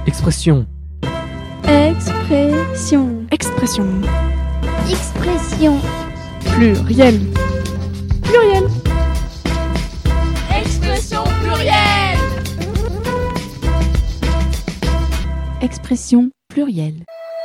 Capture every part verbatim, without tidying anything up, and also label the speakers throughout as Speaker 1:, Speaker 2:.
Speaker 1: Expression.
Speaker 2: Expression.
Speaker 3: Expression.
Speaker 2: Expression.
Speaker 3: Pluriel. Pluriel.
Speaker 4: Expression plurielle.
Speaker 3: Expression plurielle.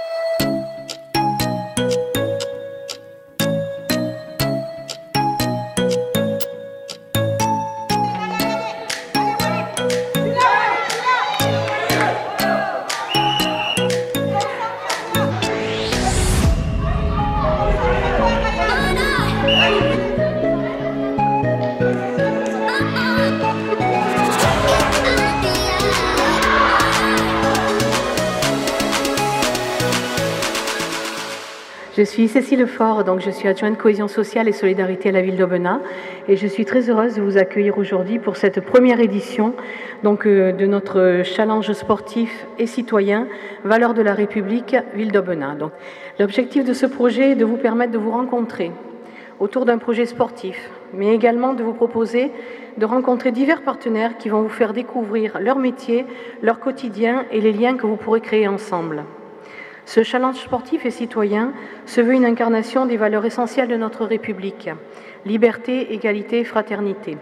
Speaker 5: Je suis Cécile Lefort, donc je suis adjointe cohésion sociale et solidarité à la ville d'Aubenas et je suis très heureuse de vous accueillir aujourd'hui pour cette première édition donc, euh, de notre challenge sportif et citoyen Valeurs de la République, ville d'Aubenas. Donc, l'objectif de ce projet est de vous permettre de vous rencontrer autour d'un projet sportif, mais également de vous proposer de rencontrer divers partenaires qui vont vous faire découvrir leur métier, leur quotidien et les liens que vous pourrez créer ensemble. Ce challenge sportif et citoyen se veut une incarnation des valeurs essentielles de notre République, liberté, égalité, fraternité.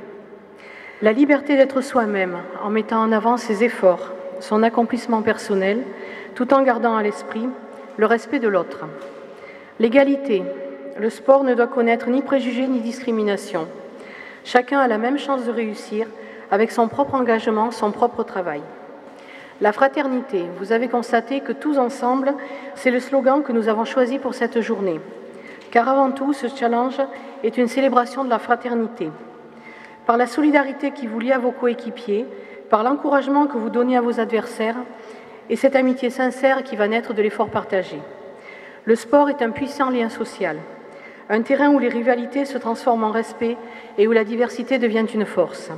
Speaker 5: La liberté d'être soi-même, en mettant en avant ses efforts, son accomplissement personnel, tout en gardant à l'esprit le respect de l'autre. L'égalité, le sport ne doit connaître ni préjugés ni discrimination. Chacun a la même chance de réussir avec son propre engagement, son propre travail. La fraternité, vous avez constaté que tous ensemble, c'est le slogan que nous avons choisi pour cette journée. Car avant tout, ce challenge est une célébration de la fraternité. Par la solidarité qui vous lie à vos coéquipiers, par l'encouragement que vous donnez à vos adversaires, et cette amitié sincère qui va naître de l'effort partagé. Le sport est un puissant lien social, un terrain où les rivalités se transforment en respect et où la diversité devient une force.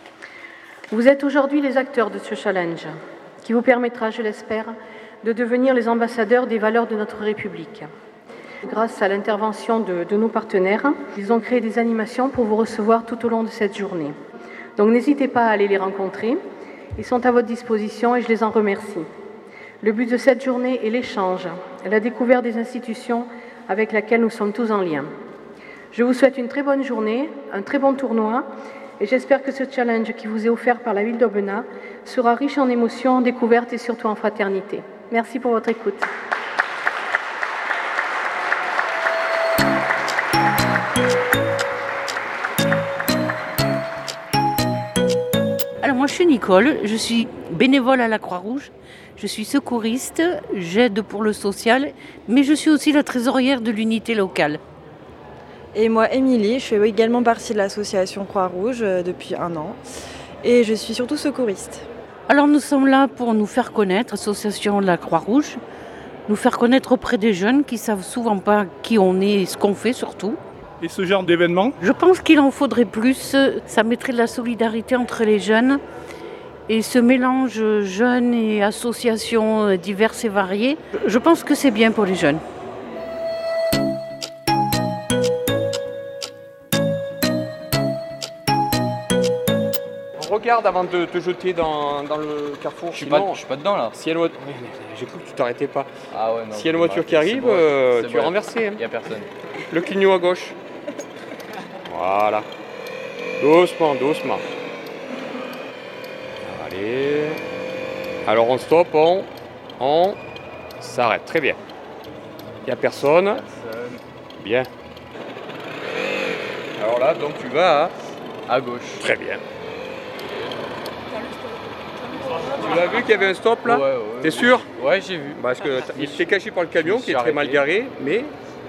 Speaker 5: Vous êtes aujourd'hui les acteurs de ce challenge, qui vous permettra, je l'espère, de devenir les ambassadeurs des valeurs de notre République. Grâce à l'intervention de, de nos partenaires, ils ont créé des animations pour vous recevoir tout au long de cette journée. Donc n'hésitez pas à aller les rencontrer, ils sont à votre disposition et je les en remercie. Le but de cette journée est l'échange, la découverte des institutions avec lesquelles nous sommes tous en lien. Je vous souhaite une très bonne journée, un très bon tournoi, et j'espère que ce challenge qui vous est offert par la ville d'Aubenas sera riche en émotions, en découvertes et surtout en fraternité. Merci pour votre écoute.
Speaker 6: Alors moi je suis Nicole, je suis bénévole à la Croix-Rouge, je suis secouriste, j'aide pour le social, mais je suis aussi la trésorière de l'unité locale.
Speaker 7: Et moi, Émilie, je fais également partie de l'association Croix-Rouge euh, depuis un an et je suis surtout secouriste.
Speaker 6: Alors nous sommes là pour nous faire connaître, l'association de la Croix-Rouge, nous faire connaître auprès des jeunes qui ne savent souvent pas qui on est et ce qu'on fait surtout.
Speaker 8: Et ce genre d'événement ?
Speaker 6: Je pense qu'il en faudrait plus, ça mettrait de la solidarité entre les jeunes et ce mélange jeunes et associations diverses et variées, je pense que c'est bien pour les jeunes.
Speaker 9: Regarde avant de te jeter dans, dans le carrefour.
Speaker 10: Je suis pas, je suis pas dedans là.
Speaker 9: Si il y a une voiture, j'ai cru que tu t'arrêtais pas.
Speaker 10: Ah ouais, non,
Speaker 9: S'il y a une voiture qui arrive,
Speaker 10: bon,
Speaker 9: euh, tu
Speaker 10: bon,
Speaker 9: es renversé. Il
Speaker 10: n'y a personne.
Speaker 9: Le clignot à gauche. Voilà. Doucement, doucement. Allez. Alors on stoppe, on, on s'arrête. Très bien. Il n'y a personne. personne. Bien. Alors là, donc tu vas à,
Speaker 10: à gauche.
Speaker 9: Très bien. Tu l'as vu qu'il y avait un stop là ?
Speaker 10: Ouais, ouais.
Speaker 9: T'es sûr ?
Speaker 10: Ouais, j'ai vu.
Speaker 9: Parce que il s'est caché par le camion qui est très mal garé, mais.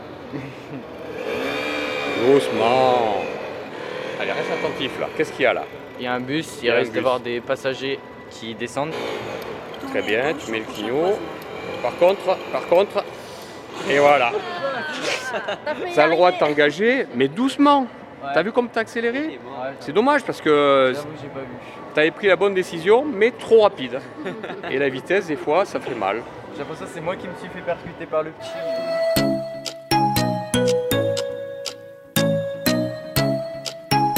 Speaker 9: Doucement. Allez, reste attentif là. Qu'est-ce qu'il y a là ?
Speaker 10: Il y a un bus, il, il risque d'avoir des passagers qui descendent.
Speaker 9: Très bien, tu mets le clignot. Par contre, par contre, et voilà. Tu as le droit de t'engager, mais doucement. Ouais. T'as vu comme t'as accéléré ? Ouais, c'est dommage parce que tu avais pris la bonne décision, mais trop rapide. Et la vitesse, des fois, ça fait mal.
Speaker 10: J'ai l'impression que c'est moi qui me suis fait percuter par le petit.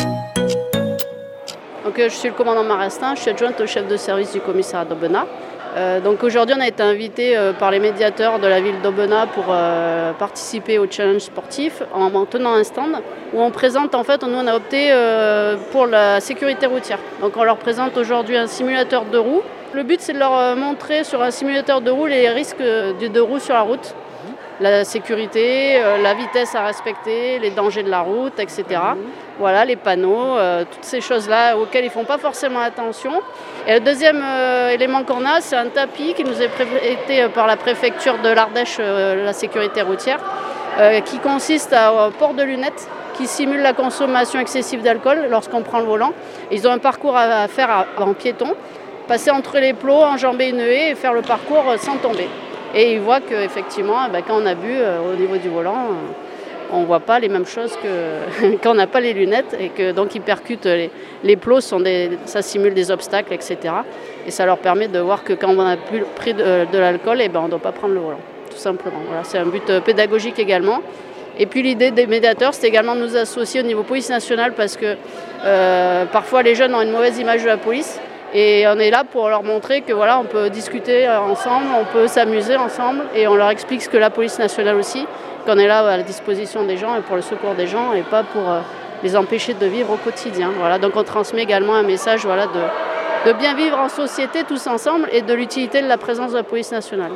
Speaker 11: Donc, je suis le commandant Marestin, je suis adjointe au chef de service du commissariat d'Aubenas.
Speaker 1: Euh, donc aujourd'hui, on a été invité euh, par les médiateurs de la ville d'Aubenas pour euh, participer au challenge sportif en, en tenant un stand où on présente, en fait, nous on a opté euh, pour la sécurité routière. Donc on leur présente aujourd'hui un simulateur de roue. Le but, c'est de leur montrer sur un simulateur de roue les risques de, de roue sur la route. La sécurité, euh, la vitesse à respecter, les dangers de la route, et cetera. Mmh. Voilà, les panneaux, euh, toutes ces choses-là auxquelles ils ne font pas forcément attention. Et le deuxième euh, élément qu'on a, c'est un tapis qui nous est prêté par la préfecture de l'Ardèche, euh, la sécurité routière, euh, qui consiste à, au port de lunettes, qui simule la consommation excessive d'alcool lorsqu'on prend le volant. Ils ont un parcours à, à faire à, en piéton, passer entre les plots, enjamber une haie et faire le parcours sans tomber. Et ils voient qu'effectivement, ben, quand on a bu euh, au niveau du volant, euh, on ne voit pas les mêmes choses que quand on n'a pas les lunettes. Et que donc ils percutent, les, les plots, sont des, ça simule des obstacles, et cetera. Et ça leur permet de voir que quand on a plus pris de, de l'alcool, eh ben, on ne doit pas prendre le volant, tout simplement. Voilà, c'est un but euh, pédagogique également. Et puis l'idée des médiateurs, c'est également de nous associer au niveau police nationale parce que euh, parfois les jeunes ont une mauvaise image de la police. Et on est là pour leur montrer que voilà, on peut discuter ensemble, on peut s'amuser ensemble et on leur explique ce que la police nationale aussi, qu'on est là à la disposition des gens et pour le secours des gens et pas pour euh, les empêcher de vivre au quotidien. Voilà, donc on transmet également un message voilà, de, de bien vivre en société tous ensemble et de l'utilité de la présence de la police nationale.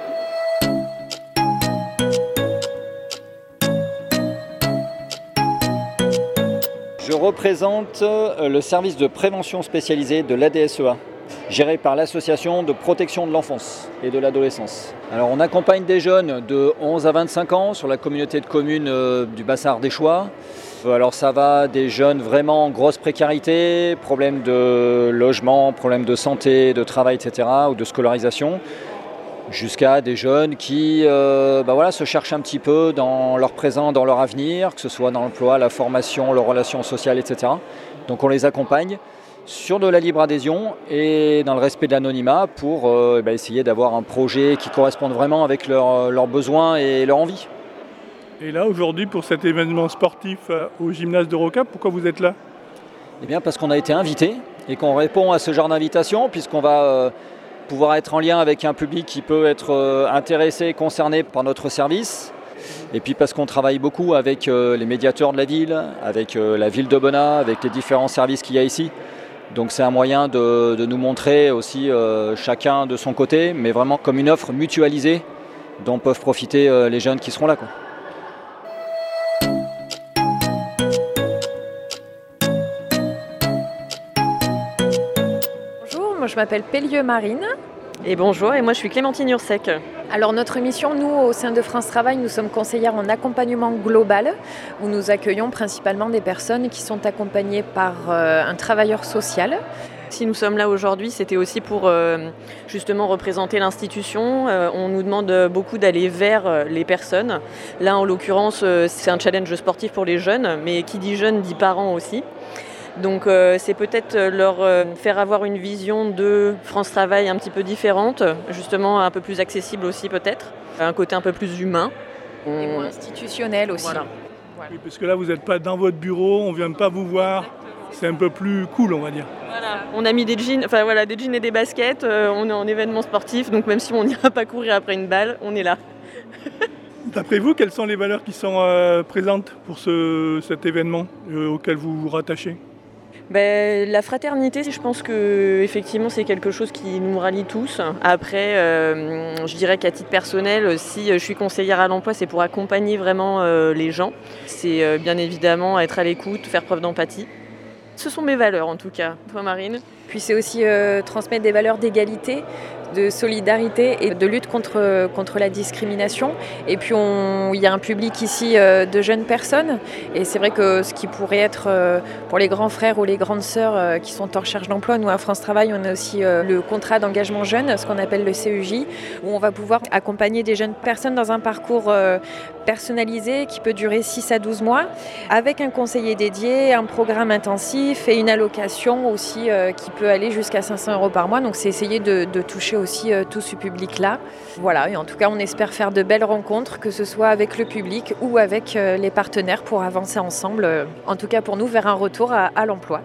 Speaker 8: Je représente le service de prévention spécialisé de l'A D S E A, géré par l'association de protection de l'enfance et de l'adolescence. Alors on accompagne des jeunes de onze à vingt-cinq ans sur la communauté de communes du bassin ardéchois. Alors ça va des jeunes vraiment en grosse précarité, problèmes de logement, problèmes de santé, de travail, et cetera, ou de scolarisation, jusqu'à des jeunes qui euh, bah voilà, se cherchent un petit peu dans leur présent, dans leur avenir, que ce soit dans l'emploi, la formation, leurs relations sociales, et cetera. Donc on les accompagne sur de la libre adhésion et dans le respect de l'anonymat pour euh, bah essayer d'avoir un projet qui corresponde vraiment avec leurs leurs besoins et leur envie.
Speaker 11: Et là aujourd'hui pour cet événement sportif au gymnase de Rocap, pourquoi vous êtes là ?
Speaker 8: Eh bien parce qu'on a été invité et qu'on répond à ce genre d'invitation puisqu'on va euh, pouvoir être en lien avec un public qui peut être euh, intéressé, concerné par notre service. Et puis parce qu'on travaille beaucoup avec euh, les médiateurs de la ville, avec euh, la ville d'Aubenas, avec les différents services qu'il y a ici. Donc c'est un moyen de, de nous montrer aussi euh, chacun de son côté, mais vraiment comme une offre mutualisée dont peuvent profiter euh, les jeunes qui seront là, quoi.
Speaker 12: Je m'appelle Pellieu Marine.
Speaker 13: Et bonjour, et moi je suis Clémentine Ursec.
Speaker 12: Alors notre mission, nous au sein de France Travail, nous sommes conseillères en accompagnement global où nous accueillons principalement des personnes qui sont accompagnées par euh, un travailleur social.
Speaker 13: Si nous sommes là aujourd'hui, c'était aussi pour euh, justement représenter l'institution. Euh, on nous demande beaucoup d'aller vers euh, les personnes. Là en l'occurrence, euh, c'est un challenge sportif pour les jeunes, mais qui dit jeunes dit parents aussi. Donc euh, c'est peut-être leur euh, faire avoir une vision de France Travail un petit peu différente, justement un peu plus accessible aussi peut-être, un côté un peu plus humain.
Speaker 12: Et moins institutionnel aussi.
Speaker 13: Voilà.
Speaker 11: Voilà. Oui, parce que là vous n'êtes pas dans votre bureau, on ne vient pas vous voir, c'est un peu plus cool on va dire.
Speaker 13: Voilà. On a mis des jeans, enfin voilà, des jeans et des baskets, euh, on est en événement sportif, donc même si on n'ira pas courir après une balle, on est là.
Speaker 11: D'après vous, quelles sont les valeurs qui sont euh, présentes pour ce, cet événement euh, auquel vous vous rattachez ?
Speaker 13: Ben, la fraternité, je pense que effectivement c'est quelque chose qui nous rallie tous. Après, euh, je dirais qu'à titre personnel, si je suis conseillère à l'emploi, c'est pour accompagner vraiment euh, les gens. C'est euh, bien évidemment être à l'écoute, faire preuve d'empathie. Ce sont mes valeurs en tout cas. Toi Marine ?
Speaker 12: Puis c'est aussi euh, transmettre des valeurs d'égalité, de solidarité et de lutte contre, contre la discrimination. Et puis on, il y a un public ici euh, de jeunes personnes et c'est vrai que ce qui pourrait être euh, pour les grands frères ou les grandes sœurs euh, qui sont en recherche d'emploi, nous à France Travail on a aussi euh, le contrat d'engagement jeune, ce qu'on appelle le C E J, où on va pouvoir accompagner des jeunes personnes dans un parcours euh, personnalisé qui peut durer six à douze mois avec un conseiller dédié, un programme intensif et une allocation aussi euh, qui peut aller jusqu'à cinq cents euros par mois. Donc c'est essayer de, de toucher aussi euh, tout ce public-là. Voilà, et en tout cas, on espère faire de belles rencontres, que ce soit avec le public ou avec euh, les partenaires pour avancer ensemble, euh, en tout cas pour nous, vers un retour à, à l'emploi.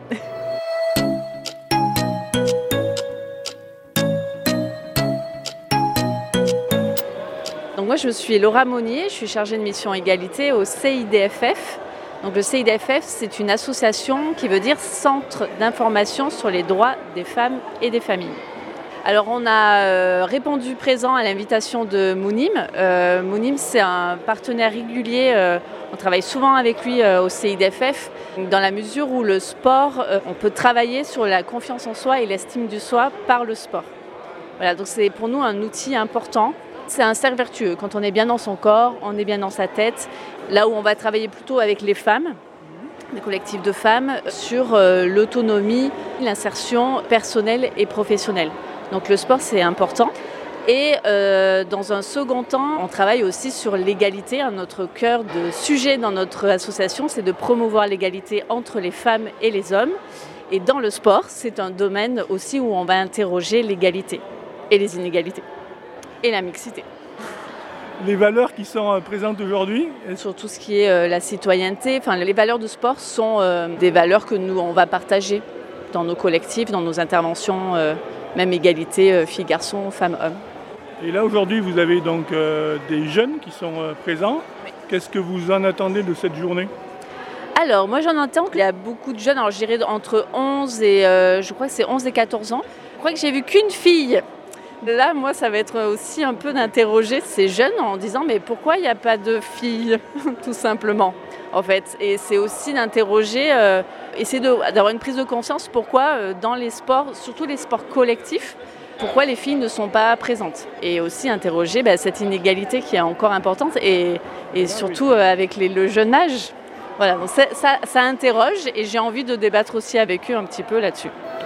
Speaker 14: Moi, je suis Laura Monnier, je suis chargée de mission égalité au C I D F F. Donc, le C I D F F, c'est une association qui veut dire Centre d'information sur les droits des femmes et des familles. Alors, on a euh, répondu présent à l'invitation de Mounim. Euh, Mounim, c'est un partenaire régulier. Euh, on travaille souvent avec lui euh, au C I D F F, dans la mesure où le sport, euh, on peut travailler sur la confiance en soi et l'estime du soi par le sport. Voilà, donc c'est pour nous un outil important. C'est un cercle vertueux. Quand on est bien dans son corps, on est bien dans sa tête. Là où on va travailler plutôt avec les femmes, des collectifs de femmes, sur euh, l'autonomie, l'insertion personnelle et professionnelle. Donc le sport, c'est important. Et euh, dans un second temps, on travaille aussi sur l'égalité. Notre cœur de sujet dans notre association, c'est de promouvoir l'égalité entre les femmes et les hommes. Et dans le sport, c'est un domaine aussi où on va interroger l'égalité et les inégalités et la mixité.
Speaker 11: Les valeurs qui sont présentes aujourd'hui?
Speaker 14: Sur tout ce qui est euh, la citoyenneté, enfin, les valeurs de sport sont euh, des valeurs que nous, on va partager dans nos collectifs, dans nos interventions, euh, même égalité euh, filles-garçons, femmes-hommes.
Speaker 11: Et là, aujourd'hui, vous avez donc euh, des jeunes qui sont euh, présents. Oui. Qu'est-ce que vous en attendez de cette journée?
Speaker 14: Alors, moi, j'en entends qu'il y a beaucoup de jeunes, alors je dirais entre onze et, euh, je crois que c'est onze et quatorze ans. Je crois que j'ai vu qu'une fille. Là, moi, ça va être aussi un peu d'interroger ces jeunes en disant mais pourquoi il n'y a pas de filles, tout simplement, en fait. Et c'est aussi d'interroger, euh, essayer de, d'avoir une prise de conscience pourquoi euh, dans les sports, surtout les sports collectifs, pourquoi les filles ne sont pas présentes. Et aussi interroger bah, cette inégalité qui est encore importante et, et surtout euh, avec les, le jeune âge. Voilà, donc ça, ça, ça interroge et j'ai envie de débattre aussi avec eux un petit peu là-dessus.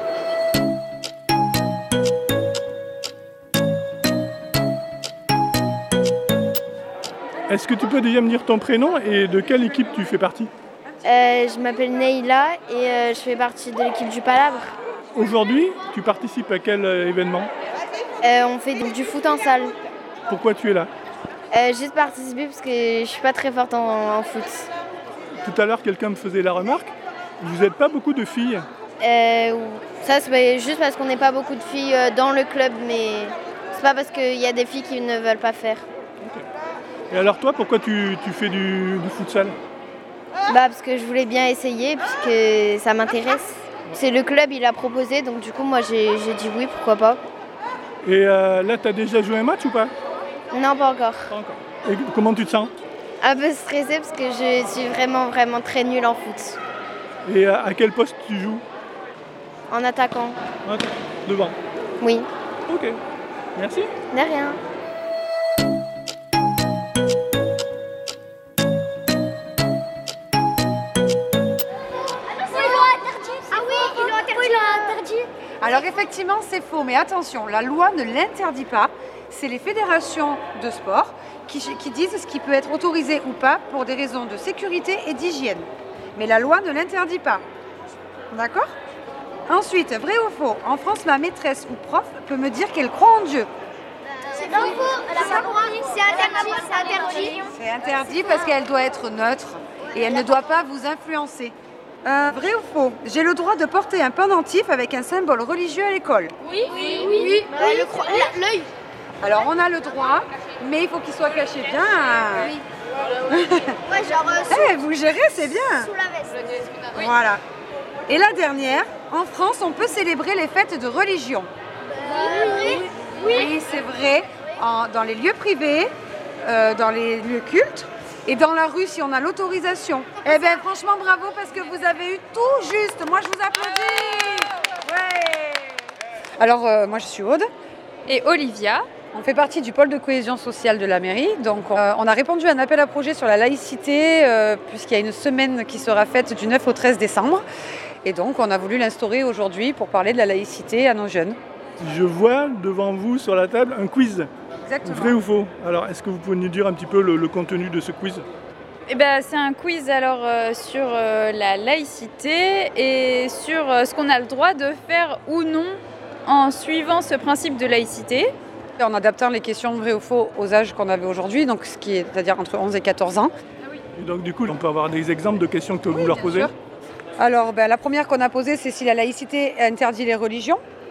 Speaker 11: Est-ce que tu peux déjà me dire ton prénom et de quelle équipe tu fais partie?
Speaker 15: euh, Je m'appelle Neila et euh, je fais partie de l'équipe du Palabre.
Speaker 11: Aujourd'hui, tu participes à quel euh, événement?
Speaker 15: euh, On fait du foot en salle.
Speaker 11: Pourquoi tu es là?
Speaker 15: euh, Juste participer parce que je suis pas très forte en, en foot.
Speaker 11: Tout à l'heure, quelqu'un me faisait la remarque, vous n'êtes pas beaucoup de filles.
Speaker 15: euh, Ça, c'est juste parce qu'on n'est pas beaucoup de filles dans le club, mais c'est pas parce qu'il y a des filles qui ne veulent pas faire.
Speaker 11: Et alors toi, pourquoi tu, tu fais du, du futsal?
Speaker 15: Bah parce que je voulais bien essayer, puisque ça m'intéresse. C'est le club, il a proposé, donc du coup moi j'ai, j'ai dit oui, pourquoi pas.
Speaker 11: Et euh, là, tu as déjà joué un match ou pas?
Speaker 15: Non, pas encore.
Speaker 11: Pas encore. Et comment tu te sens?
Speaker 15: Un peu stressée parce que je suis vraiment vraiment très nulle en foot.
Speaker 11: Et à, à quel poste tu joues?
Speaker 15: En attaquant.
Speaker 11: Okay. Devant?
Speaker 15: Oui.
Speaker 11: Ok, merci.
Speaker 15: De rien.
Speaker 16: Alors effectivement, c'est faux, mais attention, la loi ne l'interdit pas. C'est les fédérations de sport qui, qui disent ce qui peut être autorisé ou pas pour des raisons de sécurité et d'hygiène. Mais la loi ne l'interdit pas. D'accord? Ensuite, vrai ou faux, en France, ma maîtresse ou prof peut me dire qu'elle croit en Dieu.
Speaker 2: C'est faux, c'est interdit, c'est interdit.
Speaker 16: C'est interdit parce qu'elle doit être neutre et elle ne doit pas vous influencer. Euh, vrai ou faux? J'ai le droit de porter un pendentif avec un symbole religieux à l'école?
Speaker 2: Oui, oui, oui. oui. Euh, le cro- l'œil.
Speaker 16: Alors on a le droit, mais il faut qu'il soit caché bien.
Speaker 2: Oui. Ouais, genre euh, sous,
Speaker 16: hey, vous gérez, c'est bien.
Speaker 2: Sous la veste.
Speaker 16: Oui. Voilà. Et la dernière, en France, on peut célébrer les fêtes de religion.
Speaker 2: Euh, oui.
Speaker 16: Oui, oui c'est vrai. En, dans les lieux privés, euh, dans les lieux cultes. Et dans la rue, si on a l'autorisation. Eh bien, franchement, bravo, parce que vous avez eu tout juste. Moi, je vous applaudis. Ouais. Alors, euh, moi, je suis Aude.
Speaker 17: Et Olivia.
Speaker 16: On fait partie du pôle de cohésion sociale de la mairie. Donc, euh, on a répondu à un appel à projet sur la laïcité, euh, puisqu'il y a une semaine qui sera faite du neuf au treize décembre. Et donc, on a voulu l'instaurer aujourd'hui pour parler de la laïcité à nos jeunes.
Speaker 11: Je vois devant vous, sur la table, un quiz.
Speaker 16: Exactement.
Speaker 11: Vrai ou faux? Alors, est-ce que vous pouvez nous dire un petit peu le, le contenu de ce quiz?
Speaker 17: Eh ben, c'est un quiz alors, euh, sur euh, la laïcité et sur euh, ce qu'on a le droit de faire ou non en suivant ce principe de laïcité.
Speaker 16: En adaptant les questions vrai ou faux aux âges qu'on avait aujourd'hui, donc ce qui est, c'est-à-dire entre onze et quatorze ans.
Speaker 11: Et donc du coup, on peut avoir des exemples de questions que oui, vous leur posez?
Speaker 16: Sûr. Alors, ben, la première qu'on a posée, c'est si la laïcité interdit les religions.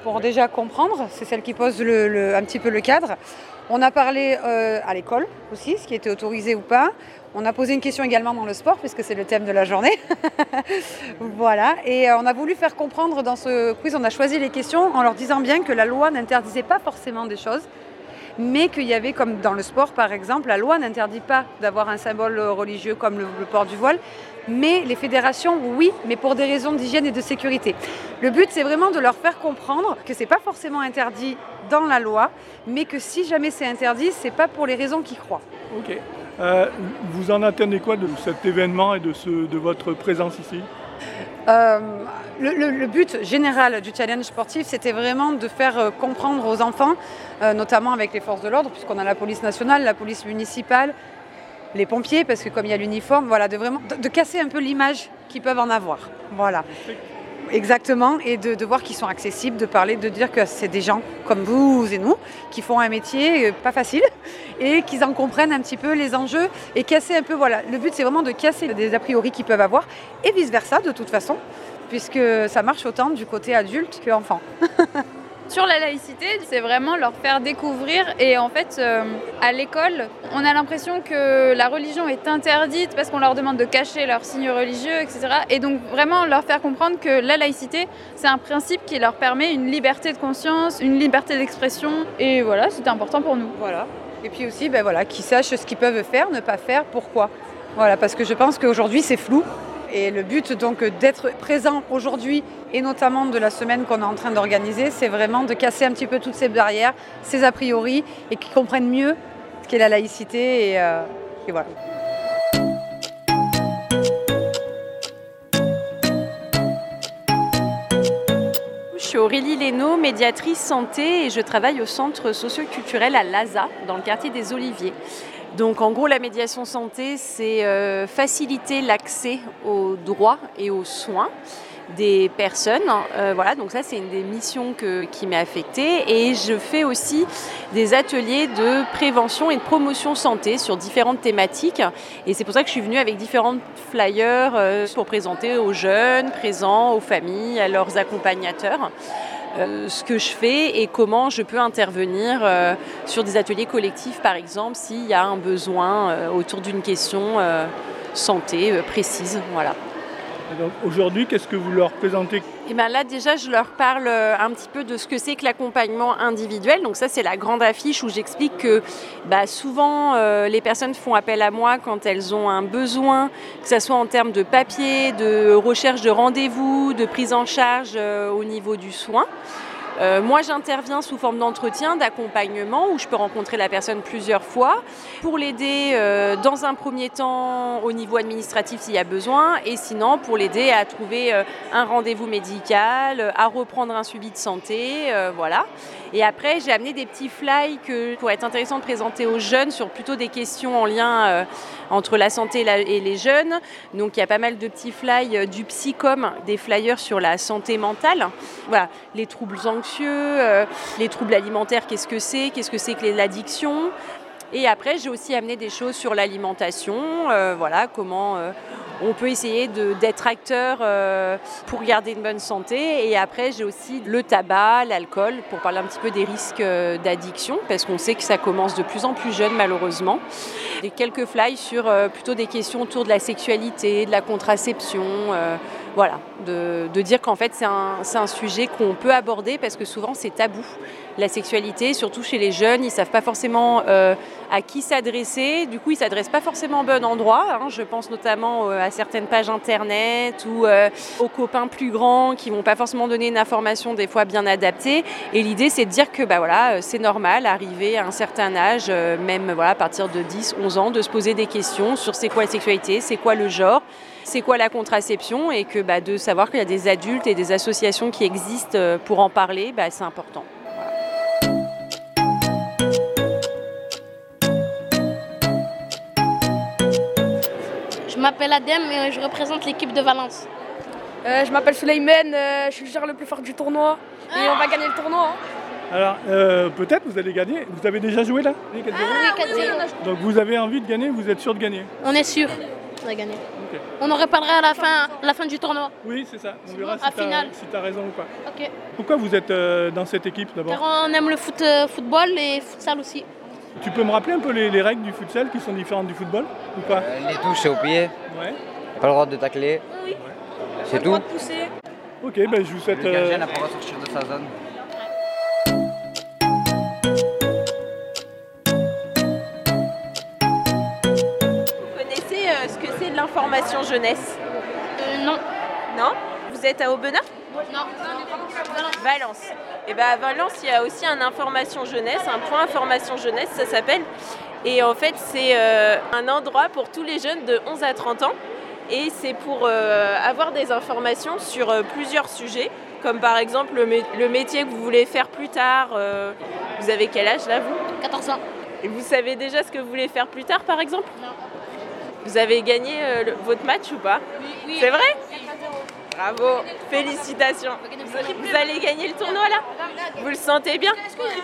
Speaker 16: pour déjà comprendre, c'est celle qui pose le, le, un petit peu le cadre. On a parlé euh, à l'école aussi, ce qui était autorisé ou pas. On a posé une question également dans le sport, puisque c'est le thème de la journée. Voilà, et euh, on a voulu faire comprendre dans ce quiz, on a choisi les questions en leur disant bien que la loi n'interdisait pas forcément des choses, mais qu'il y avait, comme dans le sport par exemple, la loi n'interdit pas d'avoir un symbole religieux comme le, le port du voile, mais les fédérations, oui, mais pour des raisons d'hygiène et de sécurité. Le but, c'est vraiment de leur faire comprendre que ce n'est pas forcément interdit dans la loi, mais que si jamais c'est interdit, ce n'est pas pour les raisons qu'ils croient.
Speaker 11: Ok. Euh, vous en attendez quoi de cet événement et de, ce, de votre présence ici ?
Speaker 16: Euh, le, le, le but général du challenge sportif, c'était vraiment de faire euh, comprendre aux enfants, euh, notamment avec les forces de l'ordre, puisqu'on a la police nationale, la police municipale, les pompiers, parce que comme il y a l'uniforme, voilà, de vraiment de, de casser un peu l'image qu'ils peuvent en avoir. Voilà. Exactement, et de, de voir qu'ils sont accessibles, de parler, de dire que c'est des gens comme vous et nous qui font un métier pas facile et qu'ils en comprennent un petit peu les enjeux et casser un peu, voilà. Le but, c'est vraiment de casser des a priori qu'ils peuvent avoir et vice-versa de toute façon, puisque ça marche autant du côté adulte qu'enfant.
Speaker 17: Sur la laïcité, c'est vraiment leur faire découvrir et en fait, euh, à l'école, on a l'impression que la religion est interdite parce qu'on leur demande de cacher leurs signes religieux, et cetera. Et donc vraiment leur faire comprendre que la laïcité, c'est un principe qui leur permet une liberté de conscience, une liberté d'expression et voilà, c'était important pour nous.
Speaker 16: Voilà. Et puis aussi, ben voilà, qu'ils sachent ce qu'ils peuvent faire, ne pas faire, pourquoi. Voilà, parce que je pense qu'aujourd'hui, c'est flou. Et le but donc d'être présent aujourd'hui et notamment de la semaine qu'on est en train d'organiser, c'est vraiment de casser un petit peu toutes ces barrières, ces a priori et qu'ils comprennent mieux ce qu'est la laïcité et, euh, et voilà.
Speaker 18: Je suis Aurélie Lénaud, médiatrice santé et je travaille au centre socio-culturel à Laza, dans le quartier des Oliviers. Donc en gros, la médiation santé, c'est euh, faciliter l'accès aux droits et aux soins des personnes. Euh, voilà, donc ça, c'est une des missions que, qui m'est affectée. Et je fais aussi des ateliers de prévention et de promotion santé sur différentes thématiques. Et c'est pour ça que je suis venue avec différents flyers euh, pour présenter aux jeunes présents, aux familles, à leurs accompagnateurs. Euh, ce que je fais et comment je peux intervenir euh, sur des ateliers collectifs, par exemple, s'il y a un besoin euh, autour d'une question euh, santé euh, précise. Voilà.
Speaker 11: Donc, aujourd'hui, qu'est-ce que vous leur présentez ?
Speaker 18: Et ben là, déjà, je leur parle un petit peu de ce que c'est que l'accompagnement individuel. Donc ça, c'est la grande affiche où j'explique que bah, souvent, euh, les personnes font appel à moi quand elles ont un besoin, que ce soit en termes de papier, de recherche de rendez-vous, de prise en charge euh, au niveau du soin. Euh, moi, j'interviens sous forme d'entretien, d'accompagnement, où je peux rencontrer la personne plusieurs fois pour l'aider euh, dans un premier temps au niveau administratif s'il y a besoin, et sinon pour l'aider à trouver euh, un rendez-vous médical, à reprendre un suivi de santé, euh, voilà. Et après, j'ai amené des petits flyers que pourrait être intéressant de présenter aux jeunes sur plutôt des questions en lien euh, entre la santé et, la, et les jeunes. Donc, il y a pas mal de petits flyers euh, du Psycom, des flyers sur la santé mentale. Voilà, les troubles anxieux, euh, les troubles alimentaires, qu'est-ce que c'est, qu'est-ce que c'est que l'addiction. Et après, j'ai aussi amené des choses sur l'alimentation, euh, voilà, comment euh, on peut essayer de, d'être acteur euh, pour garder une bonne santé. Et après, j'ai aussi le tabac, l'alcool, pour parler un petit peu des risques euh, d'addiction, parce qu'on sait que ça commence de plus en plus jeune, malheureusement. Et quelques flyers sur euh, plutôt des questions autour de la sexualité, de la contraception, euh, voilà, de, de dire qu'en fait, c'est un, c'est un sujet qu'on peut aborder, parce que souvent, c'est tabou. La sexualité, surtout chez les jeunes, ils ne savent pas forcément euh, à qui s'adresser. Du coup, ils ne s'adressent pas forcément au bon endroit. Hein. Je pense notamment euh, à certaines pages internet ou euh, aux copains plus grands qui ne vont pas forcément donner une information des fois bien adaptée. Et l'idée, c'est de dire que bah, voilà, c'est normal, arrivé à un certain âge, euh, même voilà, à partir de dix, onze ans, de se poser des questions sur c'est quoi la sexualité, c'est quoi le genre, c'est quoi la contraception, et que bah, de savoir qu'il y a des adultes et des associations qui existent pour en parler, bah, c'est important.
Speaker 19: Je m'appelle Adem et je représente l'équipe de Valence.
Speaker 20: Euh, je m'appelle Suleiman, euh, je suis le joueur le plus fort du tournoi et on va gagner le tournoi. Hein.
Speaker 11: Alors, euh, peut-être vous allez gagner. Vous avez déjà joué là?
Speaker 19: Oui, quatre zéro.
Speaker 11: Donc vous avez envie de gagner, vous êtes sûr de gagner?
Speaker 19: On est sûr. on a gagné.
Speaker 11: Ok.
Speaker 19: On en reparlera à la fin, à la fin du tournoi.
Speaker 11: Oui, c'est ça. On verra
Speaker 19: À
Speaker 11: si tu
Speaker 19: finale.
Speaker 11: as raison ou pas.
Speaker 19: Ok.
Speaker 11: Pourquoi vous êtes euh, dans cette équipe d'abord?
Speaker 19: Car on aime le foot, euh, football et futsal aussi.
Speaker 11: Tu peux me rappeler un peu les, les règles du futsal qui sont différentes du football ou pas?
Speaker 21: Euh, les touches, c'est au pied.
Speaker 11: Ouais.
Speaker 21: Pas le droit de tacler.
Speaker 19: Oui.
Speaker 21: C'est tout.
Speaker 19: Pousser.
Speaker 11: Ok, ben je vous souhaite.
Speaker 21: Le gardien
Speaker 11: euh,
Speaker 21: n'a pas le droit de sortir de sa zone.
Speaker 18: Vous connaissez euh, ce que c'est de l'information jeunesse?
Speaker 19: Euh, non.
Speaker 18: Non? Vous êtes à Aubenas?
Speaker 19: Non.
Speaker 18: Valence. Et bien à Valence, il y a aussi un information jeunesse, un point information jeunesse, ça s'appelle. Et en fait, c'est euh, un endroit pour tous les jeunes de onze à trente ans. Et c'est pour euh, avoir des informations sur euh, plusieurs sujets, comme par exemple le, mé- le métier que vous voulez faire plus tard. Euh, vous avez quel âge là, vous?
Speaker 19: quatorze ans.
Speaker 18: Et vous savez déjà ce que vous voulez faire plus tard, par exemple?
Speaker 19: Non.
Speaker 18: Vous avez gagné euh, le- votre match ou pas?
Speaker 19: Oui, oui.
Speaker 18: C'est vrai? Bravo, félicitations. Vous allez gagner le tournoi là? Vous le sentez bien?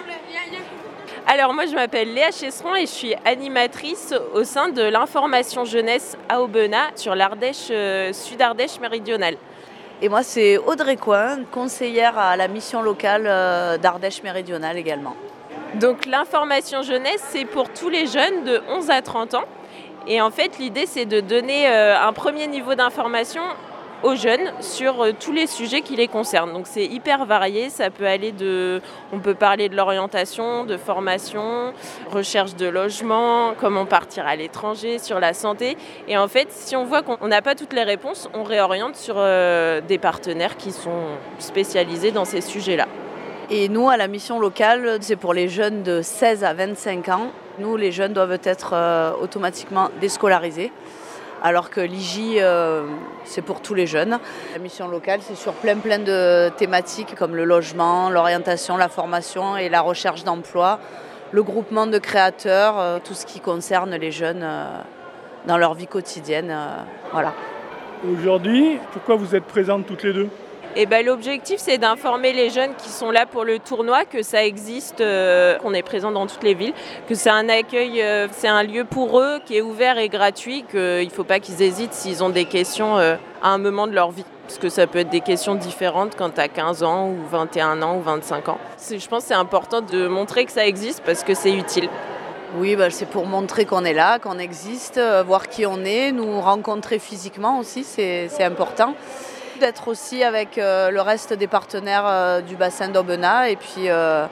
Speaker 18: Alors moi je m'appelle Léa Chesseron et je suis animatrice au sein de l'information jeunesse à Aubenas sur l'Ardèche, euh, Sud-Ardèche méridionale.
Speaker 22: Et moi c'est Audrey Coin, conseillère à la mission locale euh, d'Ardèche méridionale également.
Speaker 18: Donc l'information jeunesse c'est pour tous les jeunes de onze à trente ans. Et en fait l'idée c'est de donner euh, un premier niveau d'information aux jeunes sur euh, tous les sujets qui les concernent. Donc c'est hyper varié, ça peut aller de... On peut parler de l'orientation, de formation, recherche de logement, comment partir à l'étranger, sur la santé. Et en fait, si on voit qu'on n'a pas toutes les réponses, on réoriente sur euh, des partenaires qui sont spécialisés dans ces sujets-là.
Speaker 22: Et nous, à la mission locale, c'est pour les jeunes de seize à vingt-cinq ans. Nous, les jeunes doivent être euh, automatiquement déscolarisés. Alors que l'I J, euh, c'est pour tous les jeunes. La mission locale, c'est sur plein plein de thématiques comme le logement, l'orientation, la formation et la recherche d'emploi, le groupement de créateurs, euh, tout ce qui concerne les jeunes euh, dans leur vie quotidienne. Euh, voilà.
Speaker 11: Aujourd'hui, pourquoi vous êtes présentes toutes les deux?
Speaker 18: Et ben, l'objectif, c'est d'informer les jeunes qui sont là pour le tournoi que ça existe, euh, qu'on est présent dans toutes les villes, que c'est un accueil, euh, c'est un lieu pour eux qui est ouvert et gratuit, qu'il ne faut pas qu'ils hésitent s'ils ont des questions euh, à un moment de leur vie. Parce que ça peut être des questions différentes quand tu as quinze ans ou vingt et un ans ou vingt-cinq ans. C'est, je pense que c'est important de montrer que ça existe parce que c'est utile.
Speaker 22: Oui, bah, c'est pour montrer qu'on est là, qu'on existe, euh, voir qui on est, nous rencontrer physiquement aussi, c'est, c'est important. D'être aussi avec euh, le reste des partenaires euh, du bassin d'Aubenas et puis euh,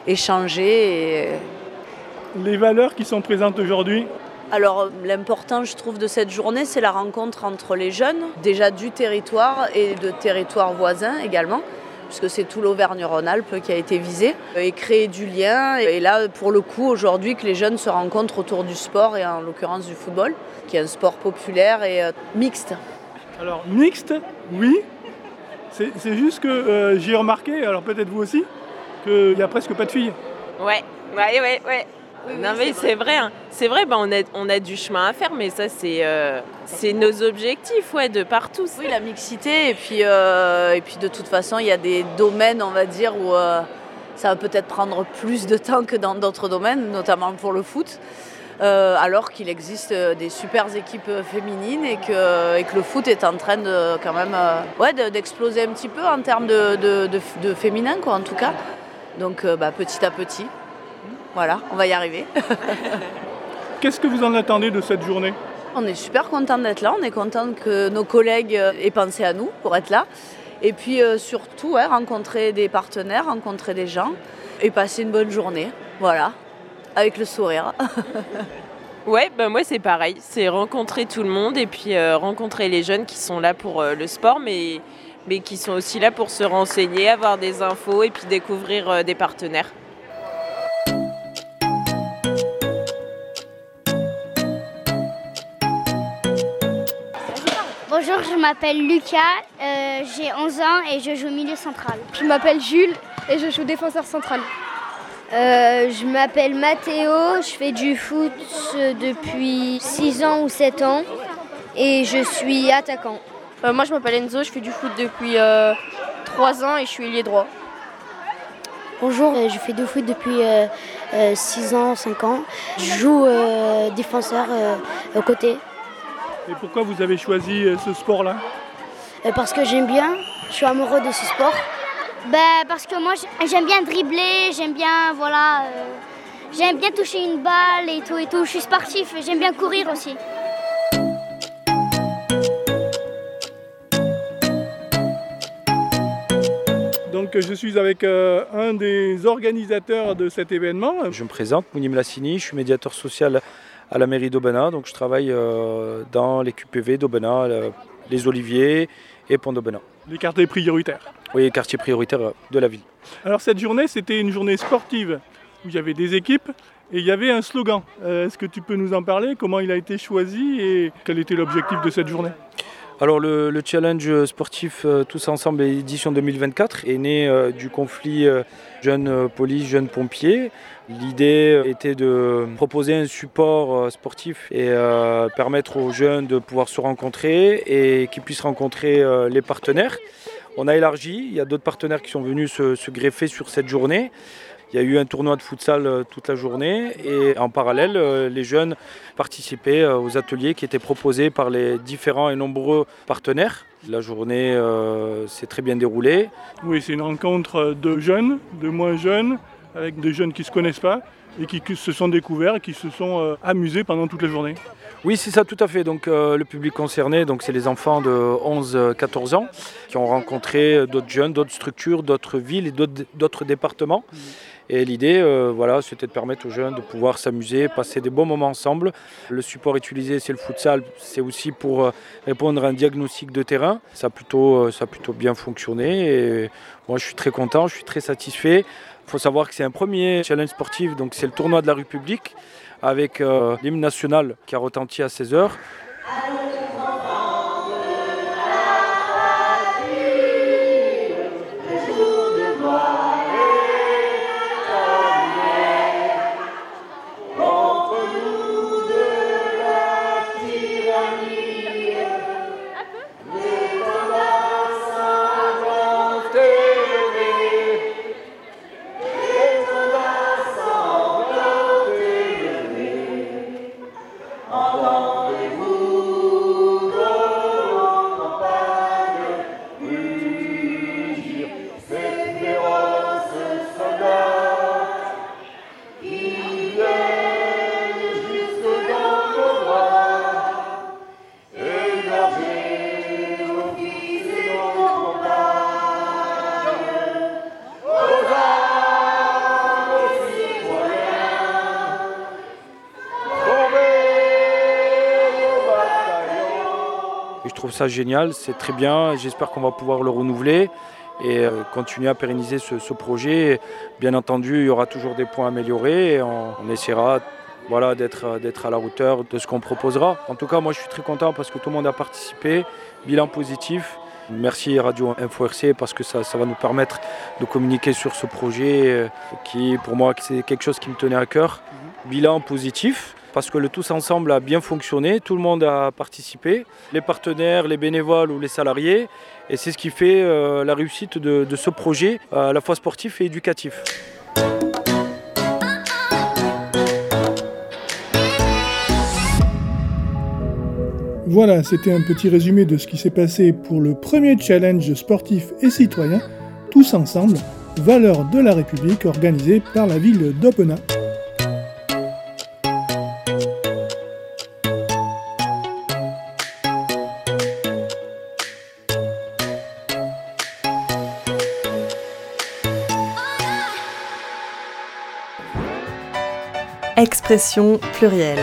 Speaker 22: échanger. Et...
Speaker 11: Les valeurs qui sont présentes aujourd'hui?
Speaker 22: Alors l'important, je trouve, de cette journée, c'est la rencontre entre les jeunes, déjà du territoire et de territoires voisins également, puisque c'est tout l'Auvergne-Rhône-Alpes qui a été visé, et créer du lien. Et là, pour le coup, aujourd'hui, que les jeunes se rencontrent autour du sport, et en l'occurrence du football, qui est un sport populaire et euh, mixte.
Speaker 11: Alors mixte, oui. C'est, c'est juste que euh, j'ai remarqué, alors peut-être vous aussi, qu'il n'y a presque pas de filles.
Speaker 18: Ouais, ouais, ouais, ouais.
Speaker 22: Oui,
Speaker 18: non
Speaker 22: oui,
Speaker 18: mais
Speaker 22: c'est
Speaker 18: c'est
Speaker 22: vrai.
Speaker 18: vrai, hein. c'est vrai, bah, on, a, on a du chemin à faire, mais ça c'est, euh, c'est nos objectifs, ouais, de partout.
Speaker 22: Oui, la mixité, et puis, euh, et puis de toute façon, il y a des domaines, on va dire, où euh, ça va peut-être prendre plus de temps que dans d'autres domaines, notamment pour le foot. Euh, alors qu'il existe des super équipes féminines et que, et que le foot est en train de quand même euh, ouais, de, d'exploser un petit peu en termes de, de, de, de féminin, quoi, en tout cas. Donc euh, bah, petit à petit, voilà, on va y arriver.
Speaker 11: Qu'est-ce que vous en attendez de cette journée?
Speaker 22: On est super content d'être là, on est content que nos collègues aient pensé à nous pour être là. Et puis euh, surtout, ouais, rencontrer des partenaires, rencontrer des gens et passer une bonne journée, voilà. Avec le sourire.
Speaker 18: Ouais, bah moi c'est pareil, c'est rencontrer tout le monde et puis euh, rencontrer les jeunes qui sont là pour euh, le sport, mais, mais qui sont aussi là pour se renseigner, avoir des infos et puis découvrir euh, des partenaires.
Speaker 2: Bonjour, je m'appelle Lucas, euh, j'ai onze ans et je joue milieu central.
Speaker 20: Je m'appelle Jules et je joue défenseur central.
Speaker 15: Euh, je m'appelle Mathéo, je fais du foot depuis six ans ou sept ans et je suis attaquant.
Speaker 20: Euh, moi je m'appelle Enzo, je fais du foot depuis euh, trois ans et je suis ailier droit.
Speaker 23: Bonjour, euh, je fais du foot depuis euh, euh, six ans, cinq ans. Je joue euh, défenseur euh, au côté.
Speaker 11: Et pourquoi vous avez choisi ce sport-là ?
Speaker 23: Euh, Parce que j'aime bien, je suis amoureux de ce sport.
Speaker 2: Ben, parce que moi j'aime bien dribbler, j'aime bien, voilà, euh, j'aime bien toucher une balle et tout et tout. Je suis sportif, j'aime bien courir aussi.
Speaker 11: Donc je suis avec euh, un des organisateurs de cet événement.
Speaker 3: Je me présente, Mounim Lassini, je suis médiateur social à la mairie d'Aubenas. Donc je travaille euh, dans les Q P V d'Aubenas, euh, les Oliviers et Pont d'Aubenas.
Speaker 11: Les quartiers prioritaires.
Speaker 3: Oui, quartier prioritaire de la ville.
Speaker 11: Alors cette journée, c'était une journée sportive où il y avait des équipes et il y avait un slogan. Euh, est-ce que tu peux nous en parler ? Comment il a été choisi et quel était l'objectif de cette journée ?
Speaker 3: Alors le, le challenge sportif euh, Tous Ensemble édition deux mille vingt-quatre est né euh, du conflit euh, jeunes euh, police, jeunes pompiers. L'idée était de proposer un support euh, sportif et euh, permettre aux jeunes de pouvoir se rencontrer et qu'ils puissent rencontrer euh, les partenaires. On a élargi, il y a d'autres partenaires qui sont venus se, se greffer sur cette journée. Il y a eu un tournoi de futsal toute la journée et en parallèle, les jeunes participaient aux ateliers qui étaient proposés par les différents et nombreux partenaires. La journée euh, s'est très bien déroulée.
Speaker 11: Oui, c'est une rencontre de jeunes, de moins jeunes, avec des jeunes qui ne se connaissent pas et qui, qui se sont découverts et qui se sont euh, amusés pendant toute la journée.
Speaker 3: Oui, c'est ça, tout à fait. Donc, euh, le public concerné, donc, c'est les enfants de onze à quatorze ans qui ont rencontré d'autres jeunes, d'autres structures, d'autres villes et d'autres, d'autres départements. Et l'idée, euh, voilà, c'était de permettre aux jeunes de pouvoir s'amuser, passer des bons moments ensemble. Le support utilisé, c'est le futsal, c'est aussi pour euh, répondre à un diagnostic de terrain. Ça a plutôt, euh, ça a plutôt bien fonctionné et moi je suis très content, je suis très satisfait. Il faut savoir que c'est un premier challenge sportif, donc c'est le tournoi de la République avec euh, l'hymne national qui a retenti à seize heures. Je trouve ça génial, c'est très bien, j'espère qu'on va pouvoir le renouveler et continuer à pérenniser ce, ce projet. Bien entendu, il y aura toujours des points améliorés et on, on essaiera voilà, d'être, d'être à la hauteur de ce qu'on proposera. En tout cas, moi je suis très content parce que tout le monde a participé, bilan positif. Merci Radio Info R C parce que ça, ça va nous permettre de communiquer sur ce projet qui, pour moi, c'est quelque chose qui me tenait à cœur. Bilan positif. Parce que le Tous Ensemble a bien fonctionné, tout le monde a participé, les partenaires, les bénévoles ou les salariés. Et c'est ce qui fait euh, la réussite de, de ce projet, à la fois sportif et éducatif.
Speaker 11: Voilà, c'était un petit résumé de ce qui s'est passé pour le premier challenge sportif et citoyen, Tous Ensemble, valeurs de la République, organisé par la ville d'Aubenas.
Speaker 4: Expression plurielle.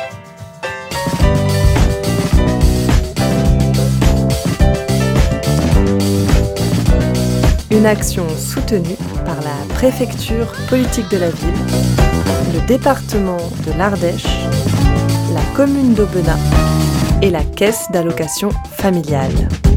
Speaker 4: Une action soutenue par la préfecture politique de la ville, le département de l'Ardèche, la commune d'Aubenas et la caisse d'allocation familiale.